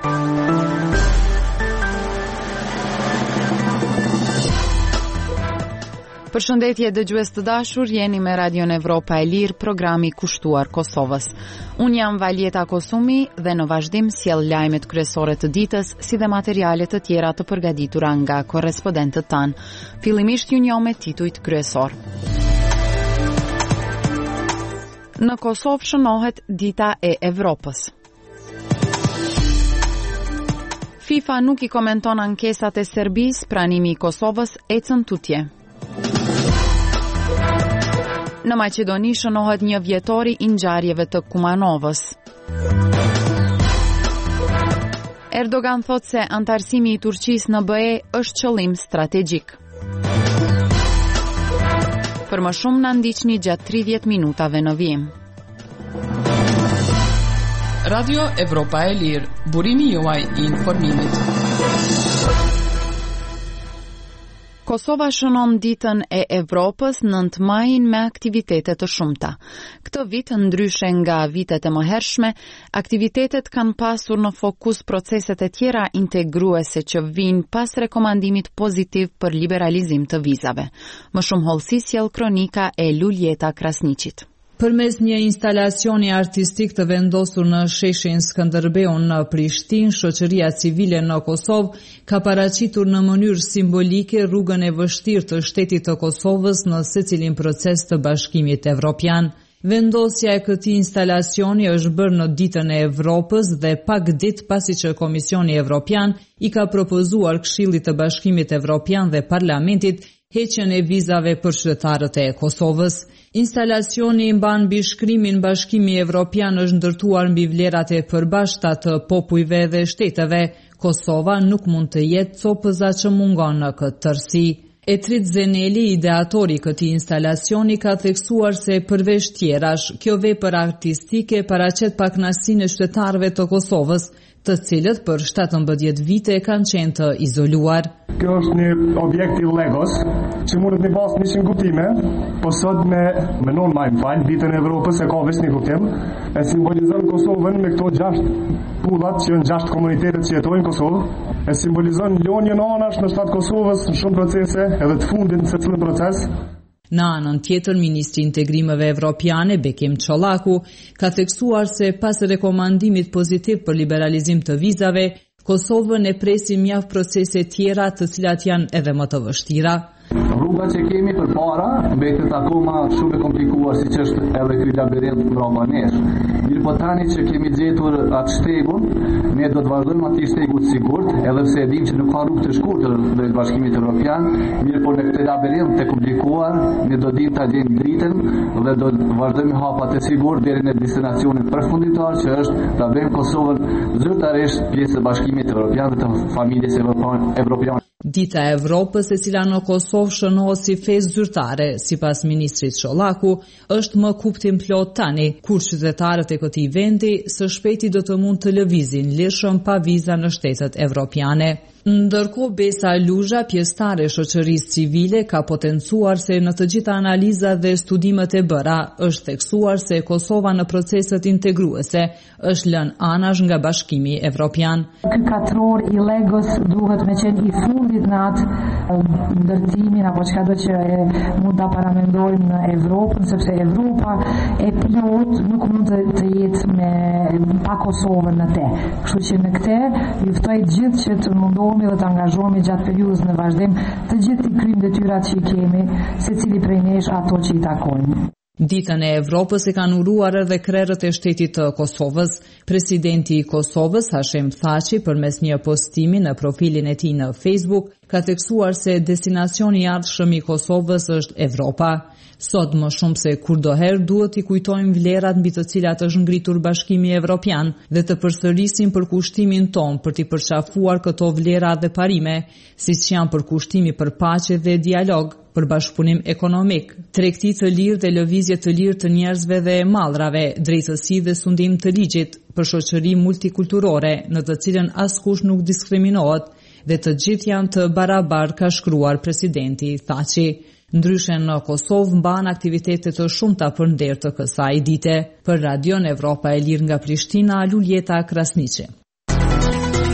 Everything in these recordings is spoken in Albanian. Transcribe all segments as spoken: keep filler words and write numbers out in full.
Përshëndetje dëgjues të dashur, jeni me Radion Evropa e Lirë, programi kushtuar Kosovës. Unë jam Valjeta Kosumi dhe në vazhdim sjell lajmet kryesore të ditës, si dhe materiale të tjera të përgatitura nga korrespondentët tanë. Fillimisht ju njoh me titujt kryesor. Në Kosovë shënohet Dita e Evropës. FIFA nuk i komenton ankesat e Serbisë, pranimi i Kosovës ecën tutje. Në Maqedoni shënohet një vjetori i ngjarjeve të Kumanovës. Erdogan thot se antarësimi i Turqisë në B E është qëllim strategjik. Për më shumë na ndiqni gjatë tridhjetë minutave në vijim. Radio Evropa e Lirë, burimi juaj i informimit. Kosova shënon ditën e Evropës nëntë majin me aktivitete të shumta. Këtë vit, ndryshe nga vitet e mëhershme, aktivitetet kanë pasur në fokus proceset e tjera integruese që vijnë pas rekomandimit pozitiv për liberalizim të vizave. Më shumë hollësi sjell kronika e Luljeta Krasniqit. Përmes një instalacioni artistik të vendosur në sheshin Skënderbeu në Prishtinë, shoqëria civile në Kosovë ka paraqitur në mënyrë simbolike rrugën e vështirë të shtetit të Kosovës në secilin proces të Bashkimit Evropian. Vendosja e këtij instalacioni është bërë në ditën e Evropës dhe pak ditë pasi që Komisioni Evropian i ka propozuar Këshillit të Bashkimit Evropian dhe Parlamentit heqjen e vizave për qytetarët e Kosovës. Instalacioni i mban mbi shkrimin Bashkimi Evropian është ndërtuar mbi vlerat e përbashkëta të popujve dhe shteteve. Kosova nuk mund të jetë copëza që mungon në këtë tërësi. Etrit Zeneli, ideatori i këtij instalacioni, ka theksuar se përveç tjerash, kjo vepër artistike paraqet pakënaqësinë e qytetarëve të Kosovës, të cilët për shtatëmbëdhjetë vite kanë qenë të izoluar. Kjo është një objekt i Legos, që mundet me pas njëshin kuptime, po sot me menon ma më falë, ditën e Evropës e ka veç një kuptim, e simbolizon Kosovën me këto gjashtë pullat që janë gjashtë komunitetet që jetojnë në Kosovë, e simbolizon lënien anash në shtat Kosovës në shumë procese, edhe të fundit në secilin proces. Në anën tjetër, Ministri i Integrimeve Evropiane, Bekim Çollaku, ka theksuar se pas rekomandimit pozitiv për liberalizim të vizave, Kosovën e presin mjaft procese tjera të cilat janë edhe më të vështira. Rruga që kemi për para mbetet akoma shumë e komplikuar, siç është edhe ky labirint mbrapa nesh. Mirë po tani që kemi gjetur atë shtegun, ne do të vazhdojmë atë shtegun të sigurt, edhe pse e dim që nuk ka rrugë të shkurtër drejt Bashkimit Evropian, mirë po në këtë labirint të komplikuar, ne do dim ta gjejmë dritën dhe do të vazhdojmë hapat e sigurt deri në destinacionin përfunditar që është ta bëjmë Kosovën zyrtarisht pjesë e Bashkimit Evropian dhe të familjes evropiane. Dita e Evropës, e cila në Kosovë shënohet si festë zyrtare, sipas ministrit Çollaku, është më kuptim plot tani, kur qytetarët e këtij vendi së shpejti do të mund të lëvizin lirshëm pa viza në shtetet evropiane. Ndërkohë, Besa Luzha, pjesëtare e shoqërisë civile, ka potencuar se në të gjitha analizat dhe studimet e bëra është theksuar se Kosova në proceset integruese është lënë anash nga Bashkimi Evropian. Ky katror i Legos duhet me qenë i fundit në atë ndërtimin apo çka do që e mund ta paramendojmë në Evropën, sepse Evropa e plot nuk mund të, të jetë me pa Kosovën në te. Kështu që në këtë ju ftoj gjithë që të mundohemi dhe të angazhohemi gjatë periudhës në vazhdim të gjithë të kryjmë detyrat që i kemi, secili prej nesh ato që i takojnë. Ditën e Evropës e kanë uruar edhe krerët e shtetit të Kosovës. Presidenti i Kosovës, Hashim Thaçi, përmes një postimi në profilin e tij në Facebook, ka theksuar se destinacioni i ardhshëm i Kosovës është Evropa. Sot më shumë se kurdoherë duhet i kujtojmë vlerat mbi të cilat është ngritur Bashkimi Evropian dhe të përsërisim përkushtimin ton për t'i përqafuar këto vlera dhe parime, siç janë përkushtimi për paqe dhe dialog, për bashkëpunim ekonomik, tregti të lirë dhe lëvizje të lirë të njerëzve dhe mallrave, drejtësi dhe sundim të ligjit, për shoqëri multikulturore në të cilën askush nuk diskriminohet dhe të gjithë janë të barabartë, ka shkruar presidenti Thaçi. Ndryshe në Kosovë mban aktivitete të shumta për nder të kësaj dite. Për Radion Evropa e Lirë nga Prishtina, Luljeta Krasniqi.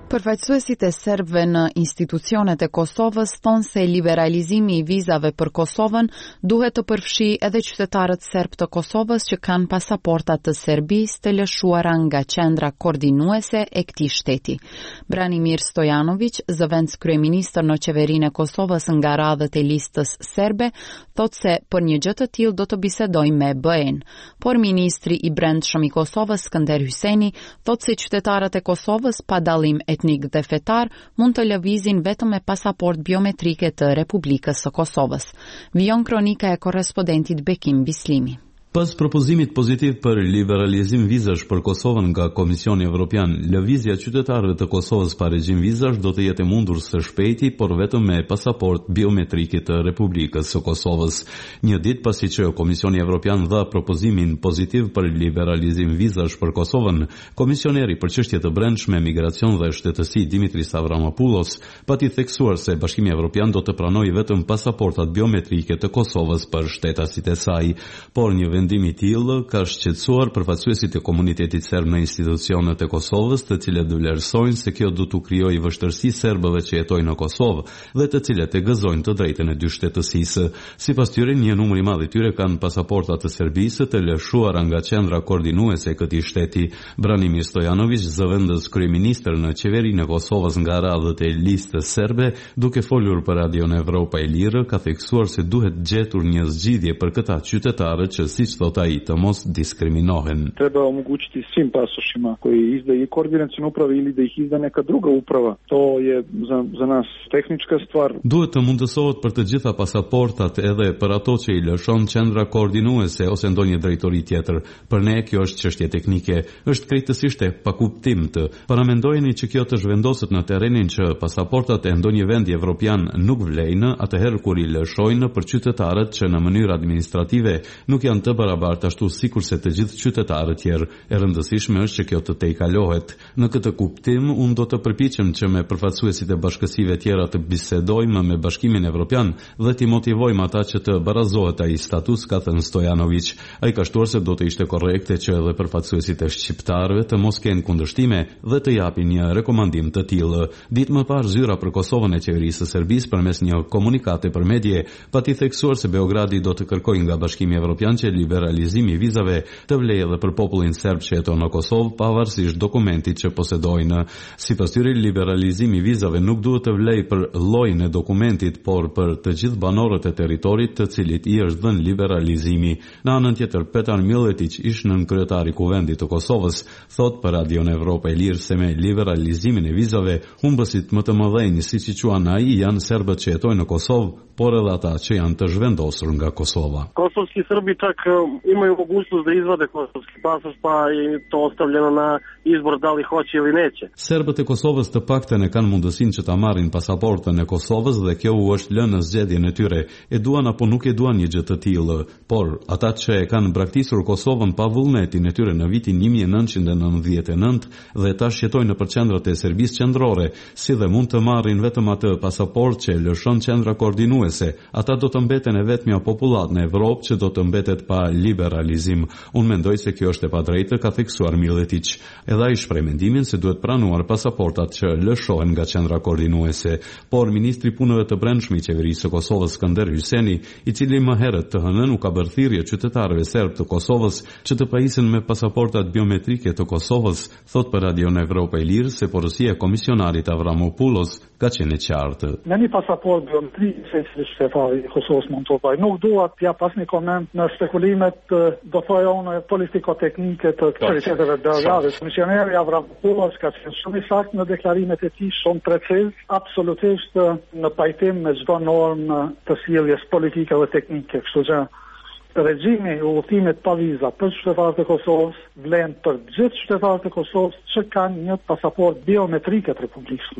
Përfaqësuesit e serbëve në institucionet e Kosovës thonë se liberalizimi i vizave për Kosovën duhet të përfshijë edhe qytetarët serb të Kosovës që kanë pasaporta të Serbisë të lëshuara nga qendra koordinuese e këtij shteti. Branimir Stojanović, zëvendës kryeministër në qeverinë e Kosovës nga radhët e listës serbe, thotë se për një gjë të tillë do të bisedojë me B E-n. Por ministri i Brendshëm i Kosovës, Skënder Hyseni, thotë se qytetarët e Kosovës pa dallim etnik dhe fetar mund të lëvizin vetëm me pasaport biometrike të Republikës së Kosovës. Vijon kronika e korrespondentit Bekim Bislimi. Pas propozimit pozitiv për liberalizim vizash për Kosovën nga Komisioni Evropian, lëvizja qytetarëve të Kosovës pa regjim vizash do të jetë mundur së shpejti, por vetëm me pasaport biometrike të Republikës së Kosovës. Një ditë pasi që Komisioni Evropian dha propozimin pozitiv për liberalizim vizash për Kosovën, komisioneri për çështje të brendshme, migracion dhe shtetësi Dimitris Avramopoulos pati theksuar se Bashkimi Evropian do të pranojë vetëm pasaportat biometrike të Kosovës për shtetasit e saj, por një vendimi i tillë ka shqetësuar përfaqësuesit e komunitetit serb në institucionet e Kosovës, të cilët vlerësojnë se kjo do t'u krijojë vështirësi serbëve që jetojnë në Kosovë dhe të cilët e gëzojnë të drejtën e dyshtetësisë. Sipas tyre, një numër i madh i tyre kanë pasaporta të Serbisë të lëshuara nga qendra koordinuese e këtij shteti. Branimir Stojanović, zëvendës kryeministër në qeverinë e Kosovës nga radhët e listës serbe, duke folur për Radion Evropa e Lirë, ka theksuar se duhet gjetur një zgjidhje për këta qytetarë që si thot ai të mos diskriminohen. Treba omogućiti svim pasošima koji izdaje koordinaciona uprava ili da ih izda neka druga uprava. To je za, za nas tehnička stvar. Duhet të mundësohet për të gjitha pasaportat edhe për ato që i lëshon qendra koordinuese ose ndonjë drejtori tjetër. Për ne kjo është çështje teknike, është krejtësisht e pakuptimt. Paramendojeni që kjo të zhvendoset në terrenin që pasaportat e ndonjë vendi evropian nuk vlejnë, atëherë kur i lëshojnë për qytetarët që në mënyrë administrative nuk janë të barabartë ashtu sikur se të gjithë qytetarët tjerë. E rëndësishme është që kjo të tejkalohet. Në këtë kuptim, unë do të përpiqem që me përfaqësuesit e bashkësive tjera të bisedojmë me Bashkimin Evropian dhe t'i motivojmë ata që të barazohet ai status, ka thënë Stojanović. Ai ka shtuar se do të ishte korrekte që edhe përfaqësuesit e shqiptarëve të mos kenë kundërshime dhe të japin një rekomandim të tillë. Ditë më parë, zyra për Kosovën e qeverisë së Serbisë përmes një komunikate për medje pati theksuar se Beogradi do të kërkojë nga Bashkimi Evropian që liberalizimi i vizave të vlejë edhe për popullin serb që jeton në Kosovë, pavarësisht dokumentit që posedojnë. Sipas tyre, liberalizimi i vizave nuk duhet të vlejë për llojin e dokumentit, por për të gjithë banorët e territorit të cilit i është dhënë liberalizimi. Në anën tjetër, Petar Miletić, ish-nën kryetari i Kuvendit të Kosovës, thot për Radion Evropa e Lirë se me liberalizimin e vizave, humbësit më të mëdhenj, siç i quan ai, janë serbët që jetojnë në Kosovë, por edhe ata që janë të zhvendosur nga Kosova. Kosovski Srbi čak imaju mogućnost da izvade kosovski pasoš, pa je to ostavljeno na izbor da li hoće ili neće. Serbët e Kosovës të paktën e kanë mundësinë që ta marrin pasaportën e Kosovës dhe kjo u është lënë në zgjedhjen e tyre. E duan apo nuk e duan një gjë të tillë, por ata që e kanë braktisur Kosovën pa vullnetin e tyre në vitin një mijë e nëntëqind e nëntëdhjetë e nëntë dhe tash jetojnë nëpër qendrat e Serbisë qendrore, si dhe mund të marrin vetëm atë pasaportë që lëshon qendra koordinuese, ata do të mbeten e vetmja popullat në Evropë që do të mbetet pa liberalizim. Unë mendoj se kjo është e padrejtë, ka theksuar Miletić. Edhe ai shpreh mendimin se duhet pranuar pasaportat që lëshohen nga qendra koordinuese, por ministri i punëve të brendshme i qeverisë së Kosovës, Skënder Hyseni, i cili më herët të hënën u ka bërë thirrje qytetarëve serb të Kosovës që të pajisen me pasaportat biometrike të Kosovës, thot për Radion Evropa e Lirë se porosia e komisionarit Avramopoulos ka qenë e qartë. Me një pasaport biometrik, se si shteti i Kosovës mund të bëjë, nuk dua t'ja pas një koment në spekulimet, do thoya unë, politiko-teknike të qytetarëve të Beogradit. Komisioneri Avramopoulos ka qenë shumë i saktë në deklarimet e tij, shumë preciz, absolutisht në pajtim me çdo normë të sjelljes politike dhe teknike. Kështu që regjimi i udhëtimit pa viza për qytetarët e Kosovës vlen për gjithë qytetarët e Kosovës që kanë një pasaport biometrik të Republikës së Kosovës.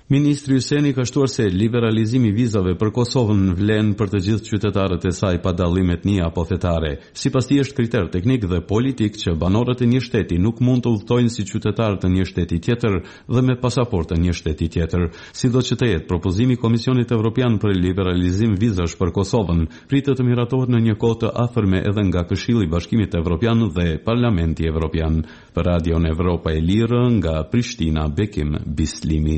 Ministri Hyseni ka shtuar se liberalizimi i vizave për Kosovën vlen për të gjithë qytetarët e saj pa dallim etnie apo fetare. Sipas tij është kriter teknik dhe politik që banorët e një shteti nuk mund të udhtojnë si qytetarët e një shteti tjetër dhe me pasaportë e një shteti tjetër. Sido që të jetë, propozimi i Komisionit Evropian për liberalizim vizash për Kosovën pritet të miratohet në një kohë të afërme edhe nga Këshilli i Bashkimit Evropian dhe Parlamenti Evropian. Për Radion Evropa e Lirë nga Prishtina, Bekim Bislimi.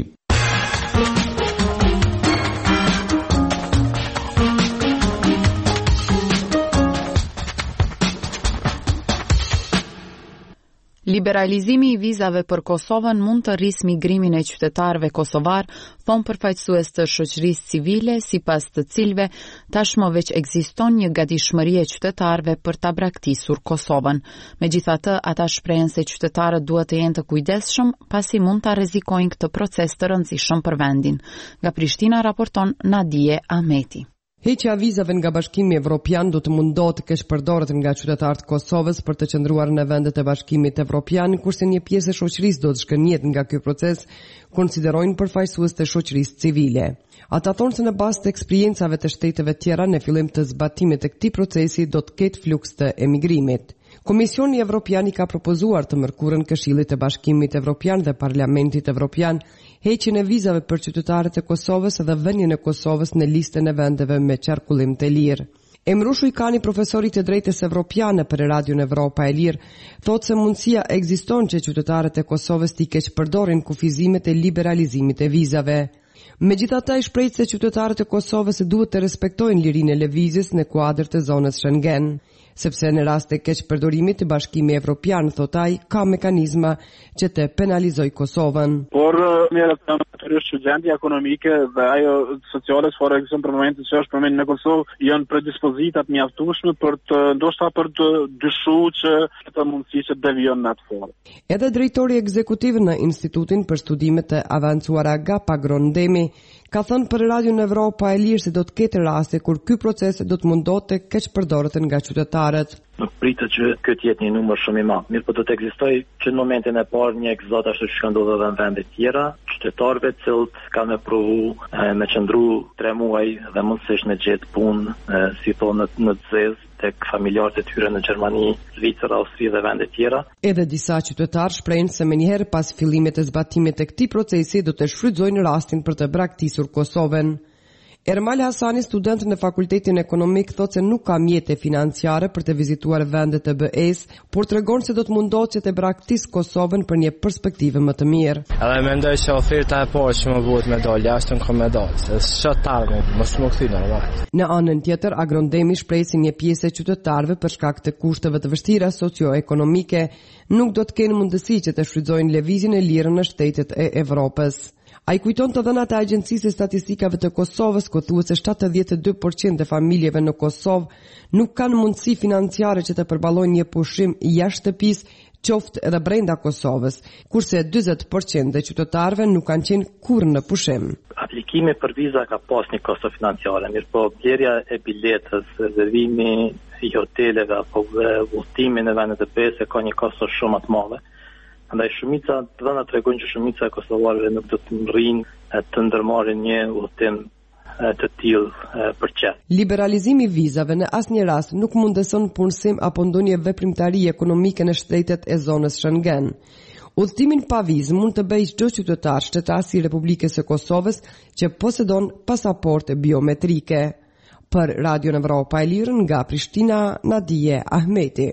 Liberalizimi i vizave për Kosovën mund të rrisë migrimin e qytetarëve kosovar, thon përfaqësues të shoqërisë civile, sipas të cilëve tashmë veç ekziston një gatishmëri e qytetarëve për ta braktisur Kosovën. Megjithatë, ata shprehen se qytetarët duhet të jenë të kujdesshëm pasi mund ta rrezikojnë këtë proces të rëndësishëm për vendin. Nga Prishtina raporton Nadije Ahmeti. Heqja e vizave nga Bashkimi Evropian do të mundohet të kesh përdoret nga qytetarët e Kosovës për të qëndruar në vendet e Bashkimit Evropian, kurse një pjesë e shoqërisë do të shkënjet nga ky proces, konsiderojnë përfaqësues të shoqërisë civile. Ata thonë se në bazë të eksperiencave të shteteve tjera në fillim të zbatimit të këtij procesi do të ketë fluks të emigrimit. Komisioni Evropian i ka propozuar të mërkurën Këshillit të Bashkimit Evropian dhe Parlamentit Evropian heqjen e vizave për qytetarët e Kosovës dhe vënien e Kosovës në listën e vendeve me qarkullim të lirë. Emrushu Ikani, profesori të drejtës evropiane për Radion Evropa e Lirë, thotë se mundësia ekziston që qytetarët e Kosovës t'i keq përdorin kufizimet e liberalizimit e vizave. Megjithatë, ai shpreh se qytetarët e Kosovës duhet të respektojnë lirinë e lëvizjes në kuadër të zonës Schengen, sepse në rast të keq përdorimit të Bashkimi Evropian, thot ai, ka mekanizma që të penalizojë Kosovën. Por merret në natyrisht që gjendja ekonomike dhe ajo sociale çfarë ekziston për momentin që është përmendur në Kosovë janë predispozita të mjaftueshme për të ndoshta për të dyshuar që këtë mundësi që devijon në atë formë. Edhe drejtori ekzekutiv në Institutin për Studime të Avancuara Gapa Grondemi ka thënë për Radion Evropa e Lirë se do të ketë raste kur ky proces do të mundohet të keq përdoret nga qytetarët. Nuk pritet që këtë jetë një numër shumë i madh. Mirë, po do të ekzistojë që në momentin e parë një egzot ashtu që ndodh edhe në vende tjera, qytetarëve të cilët kanë me provu me qëndru tre muaj dhe mundësisht me gjetë punë, si thonë në, në të zezë tek familjarët e tyre në Gjermani, Zvicër, Austri dhe vende tjera. Edhe disa qytetarë shprehin se menjëherë pas fillimit të zbatimit të këtij procesi do të shfrytëzojnë rastin për të braktisur Kosovën. Ermal Hasani, student në Fakultetin Ekonomik, thotë se nuk ka mjete financiare për të vizituar vendet të B E-s, por tregon se do të mundohet që të braktisë Kosovën për një perspektivë më të mirë. Edhe mendoj se oferta e parë që më bëhet me dal jashtë në kom me dal, se çfarë tarmë, mos më kthy normal. Në anën tjetër, Agrondemi shpreh se një pjesë e qytetarëve për shkak të kushteve të vështira socio-ekonomike nuk do të kenë mundësi që të shfrytëzojnë lëvizjen e lirë në shtetet e Evropës. A i kujton të dhënat e Agjencisë e Statistikave të Kosovës, ku thuhet se shtatëdhjetë e dy përqind e familjeve në Kosovë nuk kanë mundësi financiare që të përballojnë një pushim jashtë shtëpisë, qoftë edhe brenda Kosovës, kurse dyzet përqind e qytetarëve nuk kanë qenë kurrë në pushim. Aplikimi për viza ka pas një kosto financiare, mirë po blerja e biletës, rezervimi i hoteleve apo udhtimi në vendet e B E-s ka një kosto shumë të madhe. Andaj shumica të dhëna tregojnë që shumica e kosovarëve nuk do të rrinë të ndërmarrin një udhtim të tillë për qet. Liberalizimi i vizave në asnjë rast nuk mundeson punësim apo ndonjë veprimtari ekonomike në shtetet e zonës Schengen. Udhtimin pa vizë mund të bëjë çdo qytetar shtetas i Republikës së Kosovës që posedon pasaportë biometrike. Për Radion Evropa e Lirë nga Prishtina, Nadije Ahmeti.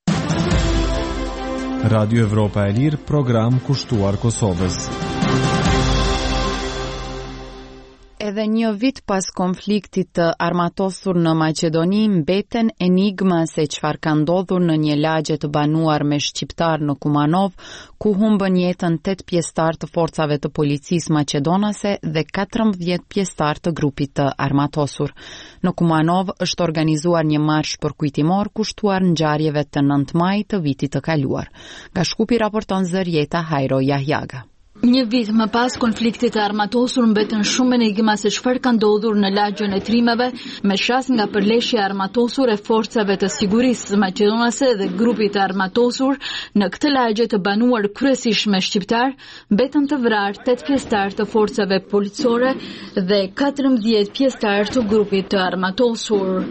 Radio Evropa e Lirë, program kushtuar Kosovës. Edhe një vit pas konfliktit të armatosur në Maqedoni, mbeten enigma se çfarë ka ndodhur në një lagje të banuar me shqiptar në Kumanov, ku humbën jetën tetë pjesëtar të forcave të policisë maqedonase dhe katërmbëdhjetë pjesëtar të grupit të armatosur. Në Kumanov është organizuar një marsh përkujtimor kushtuar ngjarjeve të nëntë maj të vitit të kaluar. Nga Shkupi raporton Zërjeta Hajro Jahjaga. Një vit më pas konfliktit të armatosur mbetën shumë enigma se çfarë ka ndodhur në lagjen e Trimeve me shas nga përleshja armatosur e forcave të sigurisë maqedonase dhe grupit të armatosur në këtë lagje të banuar kryesisht me shqiptar, mbetën të vrarë tetë pjesëtar të forcave policore dhe katërmbëdhjetë pjesëtar të grupit të armatosur.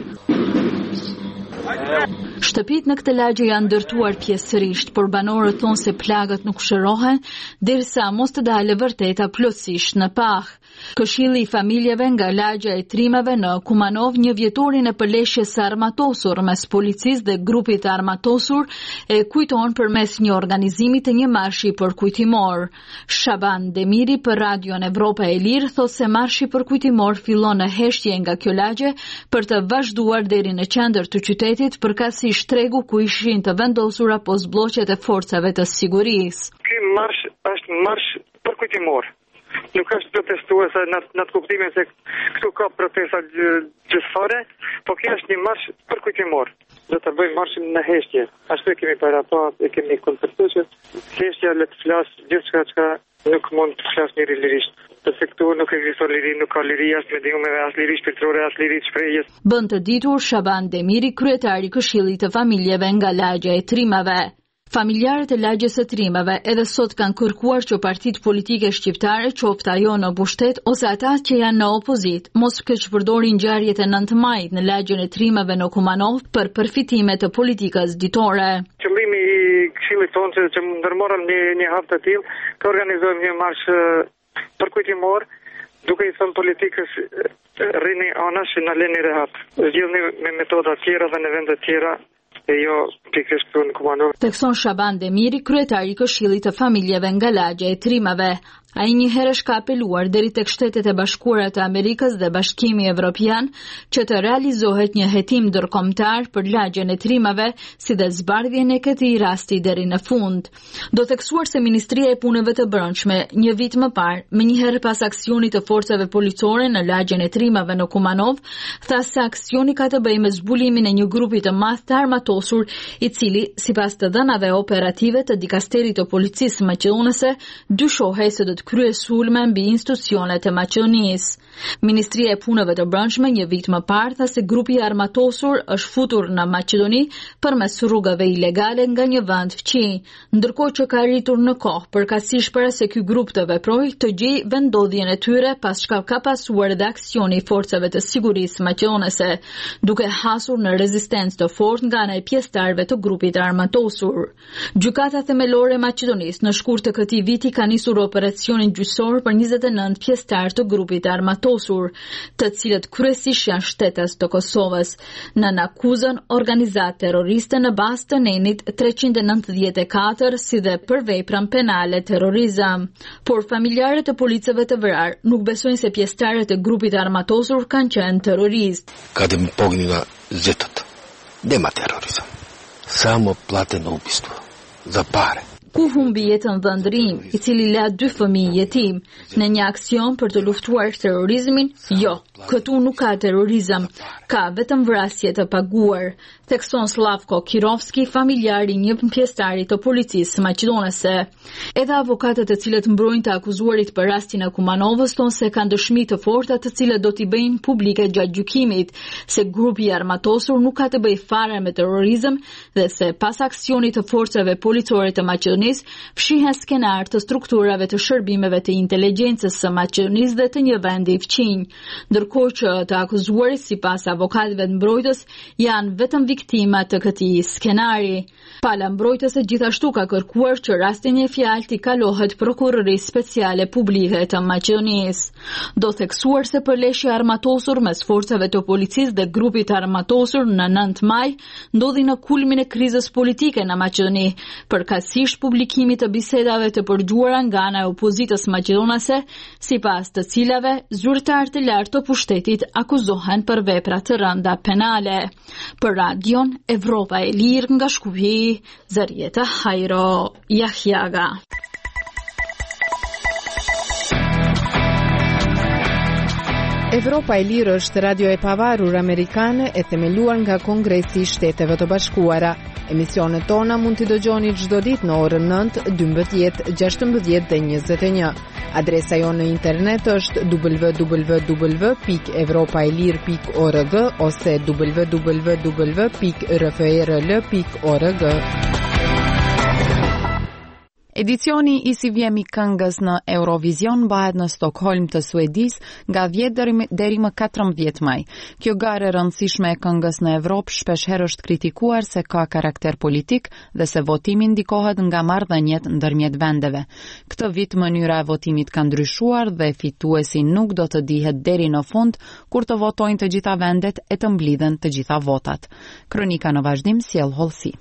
Shtëpit në këtë lagje janë ndërtuar pjesërisht, por banorët thonë se plagët nuk shërohen, derisa mos të dalë vërteta plotësisht në pah. Këshilli i familjeve nga lagja e Trimeve në Kumanov një vjetorin e përleshjes së armatosur mes policisë dhe grupit të armatosur e kujton përmes një organizimi të një marshi përkujtimor. Shaban Demiri për Radion Evropa e Lirë thotë se marshi përkujtimor fillon në heshtje nga kjo lagje për të vazhduar deri në qendër të qytetit përkatësi shtregu ku ishin të vendosura postbllokjet e forcave të sigurisë. Ky marsh është marsh përkujtimor. Nuk është protestuese në në të kuptimin se këtu ka protesta gjithësore, po kjo është një marsh përkujtimor. Do të bëjmë marshin në heshtje. Ashtu e kemi para pa, e kemi koncertuar që heshtja le të flasë gjithçka çka nuk mund të flasë njëri lirisht. Përse këtu nuk ekziston liri, nuk ka liri as mediumeve, as liri shpirtërore, as liri shprehjes. Bën të ditur Shaban Demiri, kryetari i Këshillit të Familjeve nga lagja e Trimeve. Familjarët e lagjes së Trimeve edhe sot kanë kërkuar që partitë politike shqiptare, qoftë ajo në pushtet ose ata që janë në opozit, mos keq përdorin ngjarjet e nëntë majit në lagjen e Trimeve në Kumanov për përfitime të politikës ditore. Qëllimi i këshillit tonë që, që ndërmorëm një, një hapë të tillë, të organizojmë një marsh përkujtimor, duke i thënë politikës rrini anash që na leni rehat. Zgjidhni me metoda tjera dhe në vende tjera. E jo pikërisht këtu në Kumanov. Tekson Shaban Demiri, kryetari i Këshillit të Familjeve nga lagja e Trimeve. Ai një herë ka apeluar deri tek Shtetet e Bashkuara të Amerikës dhe Bashkimi Evropian që të realizohet një hetim ndërkombëtar për lagjen e Trimeve, si dhe zbardhjen e këtij rasti deri në fund. Do theksuar se Ministria e Punëve të Brendshme një vit më parë, më një herë pas aksionit të forcave policore në lagjen e Trimeve në Kumanov, tha se aksioni ka të bëjë me zbulimin e një grupi të madh të armatosur, i cili, sipas të dhënave operative të dikasterit të policisë maqedonase, dyshohej se do të krye sulme mbi institucionet e Maqedonisë. Ministria e Punëve të Brendshme një vit më parë tha se grupi armatosur është futur në Maqedoni përmes rrugave ilegale nga një vend fqi, ndërkohë që ka rritur në kohë përkatësisht para se ky grup të veprojë të gjej vendodhjen e tyre pas çka ka pasuar dhe aksioni i forcave të sigurisë maqedonase, duke hasur në rezistencë të fortë nga ana e pjesëtarëve të grupit armatosur. Gjykata themelore e Maqedonisë në shkurt të këtij viti ka nisur operacionin gjyqësor për njëzet e nëntë pjesëtar të grupit armatosur, të cilët kryesisht janë shtetas të Kosovës, në akuzën organizatë terroriste në bazë të nenit treqind e nëntëdhjetë e katër, si dhe për veprën penale terrorizëm. Por familjarët e policëve të vrarë nuk besojnë se pjesëtarët e grupit armatosur kanë qenë terroristë. Kada mi pognila zetat, nema terorizam. Samo plateno ubistvo, za pare. Ku humbi jetën dhëndrim, i cili la dy fëmijë jetim, në një aksion për të luftuar terrorizmin? Jo, këtu nuk ka terrorizëm, ka vetëm vrasje të paguar, thekson Slavko Kirovski, familjari një pjesëtari të policisë maqedonase. Edhe avokatët të cilët mbrojnë të akuzuarit për rastin e Kumanovës thonë se kanë dëshmi të forta të cilët do t'i bëjnë publike gjatë gjykimit, se grupi armatosur nuk ka të bëjë fare me terrorizëm dhe se pas aksionit të forcave policore të Maqedonisë fshihen skenar të strukturave të shërbimeve të inteligjencës së Maqedonisë dhe të një vendi fqinj, ndërkohë që të akuzuarit sipas avokatëve të mbrojtës janë vetëm viktima të këtij skenari. Pala mbrojtëse gjithashtu ka kërkuar që rastin e fjalë t'i kalohet prokurorisë speciale publike të Maqedonisë. Do theksuar se përleshja armatosur mes forcave të policisë dhe grupit armatosur në nëntë maj ndodhi në kulmin e krizës politike në Maqedoni, përkatësisht publikimit të bisedave të përgjuara nga ana e opozitës maqedonase, sipas të cilave zyrtarë të lartë të pushtetit akuzohen për vepra të rënda penale. Për Radion Evropa e Lirë nga Shkupi, Zarieta Hajro Jahjaga. Evropa e Lirë është radio e pavarur amerikane e themeluar nga Kongresi i Shteteve të Bashkuara. Emisionet tona mund t'i dëgjoni çdo ditë në orën nëntë, dymbëdhjetë, gjashtëmbëdhjetë dhe njëzet e një. Adresa jonë në internet është w w w pikë evropaelir pikë org ose w w w pikë r f r l pikë org. Edicioni i si vjemi këngës në Eurovision bëhet në Stockholm të Suedis nga dhjetë deri më katërmbëdhjetë maj. Kjo garë e rëndësishme e këngës në Evropë shpesh herë është kritikuar se ka karakter politik dhe se votimi ndikohet nga marrëdhëniet ndërmjet vendeve. Këtë vit mënyra e votimit ka ndryshuar dhe fituesi nuk do të dihet deri në fund kur të votojnë të gjitha vendet e të mblidhen të gjitha votat. Kronika në vazhdim sjell hollësi.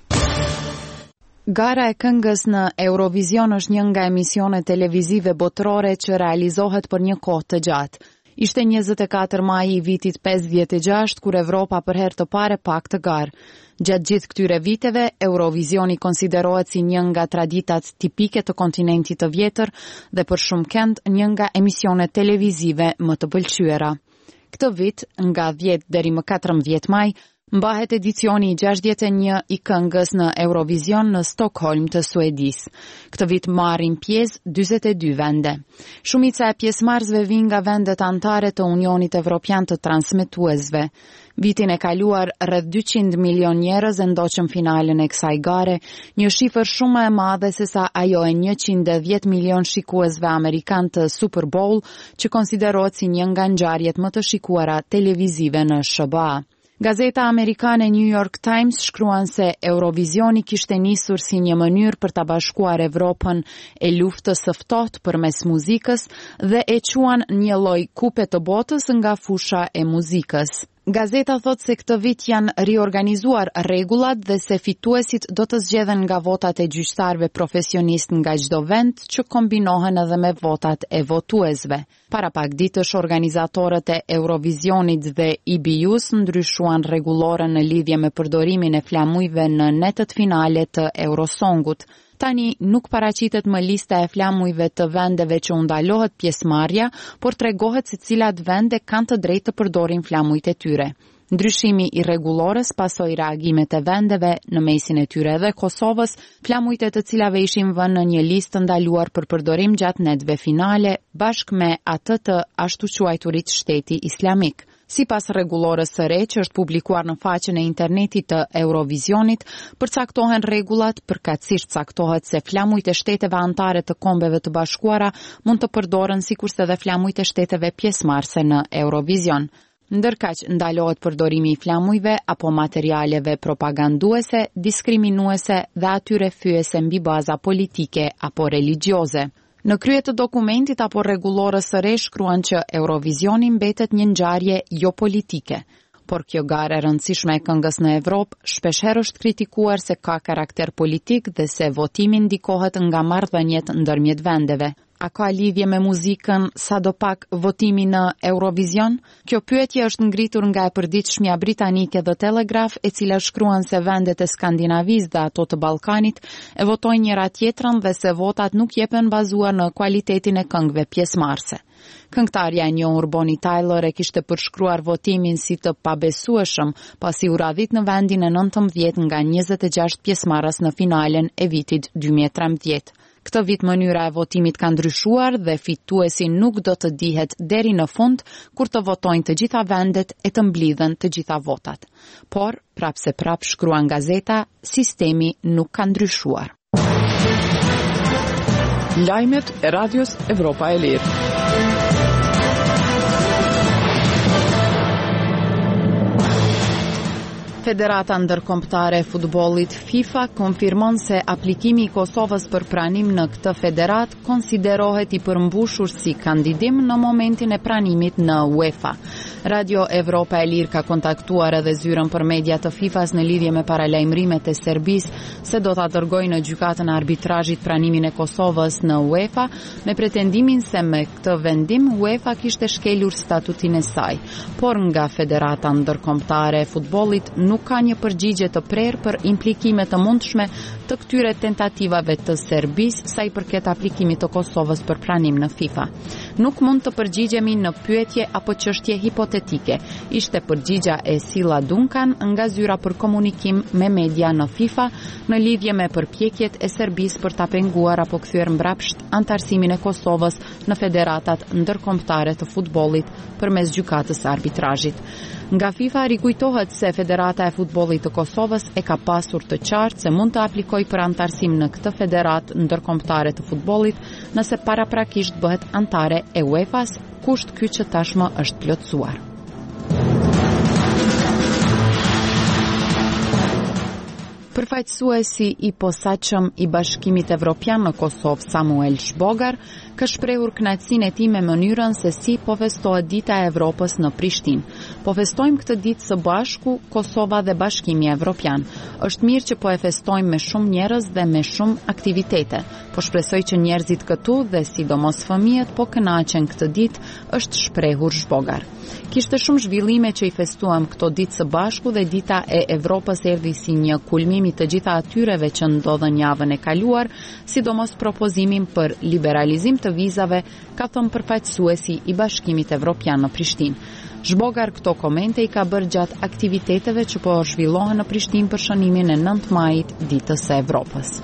Gara e këngës në Eurovision është një nga emisionet televizive botërore që realizohet për një kohë të gjatë. Ishte njëzet e katër maj i vitit pesëdhjetë e gjashtë kur Evropa për herë të pare pak të garë. Gjatë gjithë këtyre viteve, Eurovisioni konsiderohet si një nga traditat tipike të kontinentit të vjetër dhe për shumë kënd një nga emisionet televizive më të pëlqyera. Këtë vit, nga dhjetë deri më katërmbëdhjetë maj, mbahet edicioni i gjashtëdhjetë e një i këngës në Eurovision në Stockholm të Suedis. Këtë vit marrin pjesë dyzet e dy vende. Shumica e pjesëmarrësve vijnë nga vendet anëtare të Unionit Evropian të transmetuesve. Vitin e kaluar, rreth dyqind milion njerëz e ndoqën finalen e kësaj gare, një shifër shumë më e madhe se sa ajo e njëqind e dhjetë milion shikuesve amerikan të Super Bowl, që konsiderohet si një nga ngjarjet më të shikuara televizive në S B A. Gazeta amerikane New York Times shkruan se Eurovisioni kishte nisur si një mënyrë për ta bashkuar Evropën e luftës së ftohtë përmes muzikës dhe e quan një lloj kupe të botës nga fusha e muzikës. Gazeta thot se këtë vit janë riorganizuar rregullat dhe se fituesit do të zgjedhen nga votat e gjyqtarëve profesionist nga çdo vend që kombinohen edhe me votat e votuesve. Para pak ditësh organizatorët e Eurovisionit dhe I B U-s ndryshuan rregulloren në lidhje me përdorimin e flamujve në netët finale të Eurosongut. Tani nuk paraqitet më lista e flamujve të vendeve që u ndalohet pjesëmarrja, por tregohet se cilat vende kanë të drejtë të përdorin flamujt e tyre. Ndryshimi i rregullores pasoi reagimet e vendeve, në mesin e tyre edhe Kosovës, flamujt e të cilave ishin vënë në një listë ndaluar për përdorim gjatë netëve finale, bashkë me atë të ashtu quajturit shteti islamik. Sipas rregullores së re që është publikuar në faqen e internetit të Eurovisionit, përcaktohen rregullat, përkatësisht caktohet se flamujt e shteteve anëtare të Kombeve të Bashkuara mund të përdoren sikurse edhe flamujt e shteteve pjesëmarrëse në Eurovision. Ndërkaq ndalohet përdorimi i flamujve apo materialeve propaganduese, diskriminuese dhe atyre fyese mbi baza politike apo religjioze. Në krye të dokumentit apo rregullores së re shkruan që Eurovisioni mbetet një ngjarje jo politike, por kjo garë e rëndësishme e këngës në Evropë shpeshherë është kritikuar se ka karakter politik dhe se votimi ndikohet nga marrëdhëniet ndërmjet vendeve. A ka lidhje me muzikën, sadopak votimi në Eurovision? Kjo pyetje është ngritur nga e përditshmja britanike The Telegraph, e cila shkruan se vendet e Skandinavisë dhe ato të Ballkanit e votojnë njëra tjetrën dhe se votat nuk jepen bazuar në kualitetin e këngëve pjesëmarrëse. Këngëtarja e njohur Bonnie Tyler e kishte përshkruar votimin si të pabesueshëm, pasi u radhit në vendin e nëntëmbëdhjetë nga njëzet e gjashtë pjesëmarrës në finalen e vitit dy mijë e trembëdhjetë. Këtë vit mënyra e votimit ka ndryshuar dhe fituesi nuk do të dihet deri në fund kur të votojnë të gjitha vendet e të mblidhen të gjitha votat. Por, prap se prap shkruan gazeta, sistemi nuk ka ndryshuar. Lajmet e Radios Evropa e Lirë. Federata ndërkombëtare e futbollit FIFA konfirmon se aplikimi i Kosovës për pranim në këtë federat konsiderohet i përmbushur si kandidim në momentin e pranimit në UEFA. Radio Evropa e Lirë ka kontaktuar edhe zyrën për media të FIFA-s në lidhje me paralajmërimet e Serbisë se do ta dërgojë në gjykatën e arbitrazhit pranimin e Kosovës në UEFA me pretendimin se me këtë vendim UEFA kishte shkelur statutin e saj, por nga Federata ndërkombëtare e futbollit nuk ka një përgjigje të prerë për implikimet të mundshme të këtyre tentativave të Serbisë sa i përket aplikimit të Kosovës për pranim në FIFA. Nuk mund të përgjigjemi në pyetje apo çështje hipotetike, ishte përgjigja e Silla Duncan nga zyra për komunikim me media në FIFA në lidhje me përpjekjet e Serbisë për ta penguar apo kthyer mbrapsht antarësimin e Kosovës në federatat ndërkombëtare të futbollit përmes gjykatës arbitrazhit. Nga FIFA rikujtohet se Federata e Futbollit të Kosovës e ka pasur të qartë se mund të aplikojë për antarësim në këtë federatë ndërkombëtare të futbollit nëse paraprakisht bëhet antare e UEFA-s, kusht ky që tashmë është plotësuar. Përfaqësuesi i posaçëm i Bashkimit Evropian në Kosovë, Samuel Shbogar, ka shprehur kënaqësinë e tij me mënyrën se si po festohet Dita e Evropës në Prishtinë. Po festojmë këtë ditë së bashku Kosova dhe Bashkimi Evropian. Është mirë që po e festojmë me shumë njerëz dhe me shumë aktivitete. Po shpresoj që njerëzit këtu dhe sidomos fëmijët po kënaqen këtë ditë, është shprehur Shbogar. Kishte shumë zhvillime që i festuam këto ditë së bashku dhe Dita e Evropës erdhi si një kulmim i të gjitha atyreve që ndodhen javën e kaluar, sidomos propozimin për liberalizim të vizave, ka thënë përfaqësuesi i Bashkimit Evropian në Prishtinë. Shbogar këto komente i ka bërë gjatë aktiviteteve që po zhvillohen në Prishtinë për shënimin e nëntë majit, Ditës së Evropës.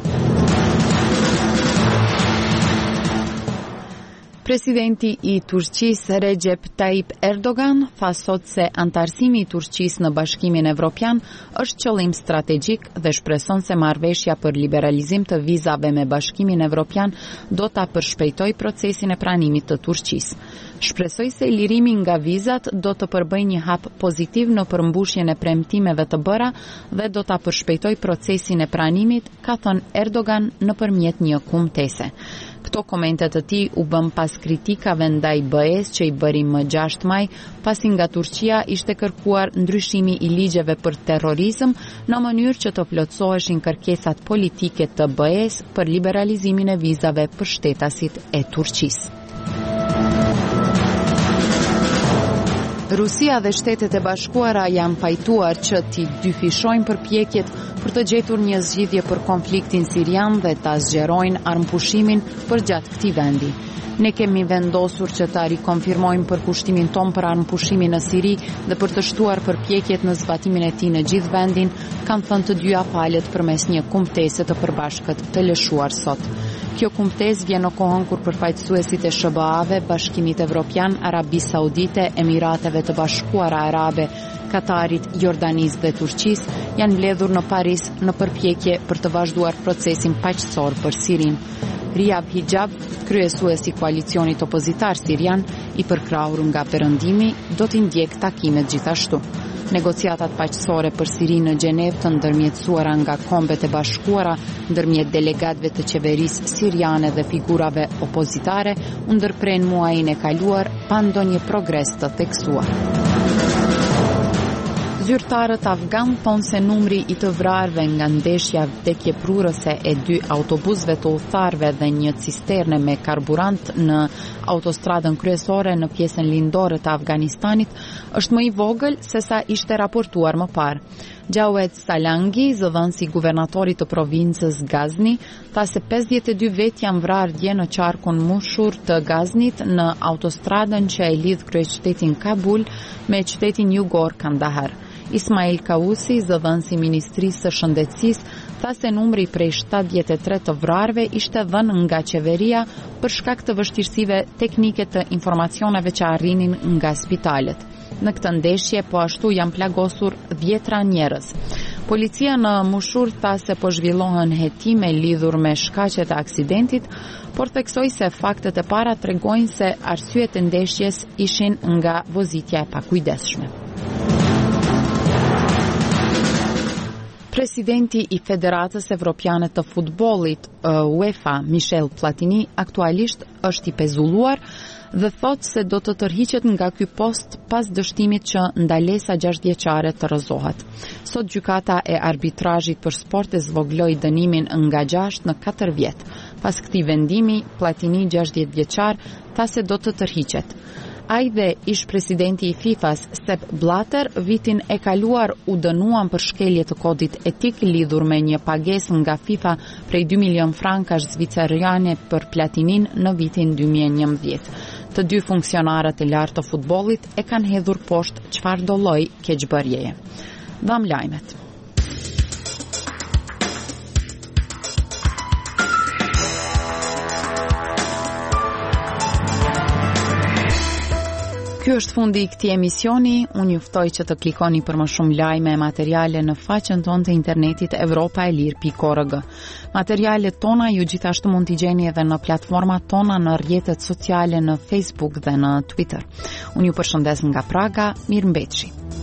Presidenti i Turqisë Recep Tayyip Erdogan tha sot se antarësimi i Turqisë në Bashkimin Evropian është qëllim strategjik dhe shpreson se marrëveshja për liberalizim të vizave me Bashkimin Evropian do ta përshpejtojë procesin e pranimit të Turqisë. Shpresoj se lirimi nga vizat do të përbëjë një hap pozitiv në përmbushjen e premtimeve të bëra dhe do ta përshpejtojë procesin e pranimit, ka thënë Erdogan nëpërmjet një kumtese. Këto komente të tij u bën pas kritikave ndaj B E-s që i bëri më gjashtë maj, pasi nga Turqia ishte kërkuar ndryshimi i ligjeve për terrorizëm në mënyrë që të plotësoheshin kërkesat politike të B E-s për liberalizimin e vizave për shtetasit e Turqisë. Rusia dhe Shtetet e Bashkuara janë pajtuar që t'i dyfishojnë përpjekjet për të gjetur një zgjidhje për konfliktin sirian dhe ta zgjerojnë armëpushimin përgjatë këtij vendi. Ne kemi vendosur që ta rikonfirmojmë përkushtimin ton për armëpushimin në Siri dhe për të shtuar përpjekjet në zbatimin e tij në gjithë vendin, kanë thënë të dyja palët përmes një kumtese të përbashkët të lëshuar sot. Kjo kumtesë vjen në kohën kur përfaqësuesit e S B A-ve, Bashkimit Evropian, Arabisë Saudite, Emirateve të Bashkuara Arabe, Katarit, Jordanisë dhe Turqisë janë mbledhur në Paris në përpjekje për të vazhduar procesin paqësor për Sirinë. Riyad Hijab, kryesuesi i koalicionit opozitar sirian, i përkrahur nga perëndimi, do t'i ndjek takimet gjithashtu. Negociatat paqësore për Sirinë në Gjenevë të ndërmjetësuara nga Kombet e Bashkuara ndërmjet delegatëve të qeverisë siriane dhe figurave opozitare u ndërpren muajin e kaluar pa ndonjë progres të theksuar. Zyrtarët afgan thonë se numri i të vrarve nga ndeshja vdekjeprurëse e dy autobusëve të udhëtarëve dhe një cisterne me karburant në autostradën kryesore në pjesën lindore të Afganistanit është më i vogël se sa ishte raportuar më parë. Jawed Salangi, zëdhënësi i guvernatorit të provincës Gazni, tha se pesëdhjetë e dy vet janë vrarë dje në qarkun Mushur të Gaznit në autostradën që e lidh kryeqytetin Kabul me qytetin jugor Kandahar. Ismail Kausi, zëdhënësi i Ministrisë së Shëndetësisë, tha se numri prej shtatëdhjetë e tre të vrarve ishte dhënë nga qeveria për shkak të vështirësive teknike të informacioneve që arrinin nga spitalet. Në këtë ndeshje po ashtu janë plagosur dhjetra njerëz. Policia në Mushur tha se po zhvillohen hetime lidhur me shkaqet e aksidentit, por theksoi se faktet e para tregojnë se arsyet e ndeshjes ishin nga vozitja e pakujdesshme. Presidenti i Federatës Evropiane të Futbollit, UEFA, Michel Platini, aktualisht është i pezulluar dhe thot se do të tërhiqet nga ky post pas dështimit që ndalesa gjashtëvjeçare të rrëzohet. Sot gjykata e arbitrazhit për sport e zvogloi dënimin nga gjashtë në katër vjet. Pas këtij vendimi, Platini, gjashtëdhjetë vjeçar, tha se do të tërhiqet. Ai dhe ish presidenti i FIFA-s Sepp Blatter vitin e kaluar u dënuan për shkelje të kodit etik lidhur me një pagesë nga FIFA prej dy milion frankash zviceriane për Platinin në vitin dy mijë e njëmbëdhjetë. Të dy funksionarët e lartë të futbollit e kanë hedhur poshtë çfarëdo lloj keqbërjeje. Dham lajmet. Ky është fundi i këtij emisioni. Unë ju ftoj që të klikoni për më shumë lajme e materiale në faqen tonë të internetit europa e lir pikë org. Materialet tona ju gjithashtu mund t'i gjeni edhe në platformat tona në rrjetet sociale në Facebook dhe në Twitter. Unë ju përshëndes nga Praga, mirëmbëjtje.